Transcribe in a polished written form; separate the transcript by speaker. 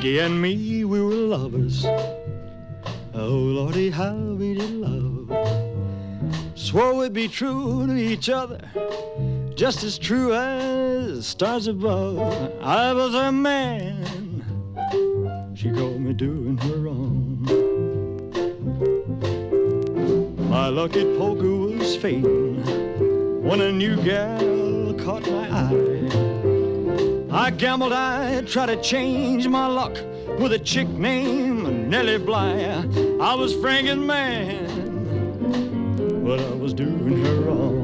Speaker 1: Frankie and me, we were lovers. Oh, Lordy, how we did love. Swore we'd be true to each other, just as true as stars above. I was her man, she called me doing her wrong. My lucky poker was fading when a new gal caught my eye. I gambled I'd try to change my luck with a chick named Nellie Bly. I was Frankie's man, but I was doing her wrong.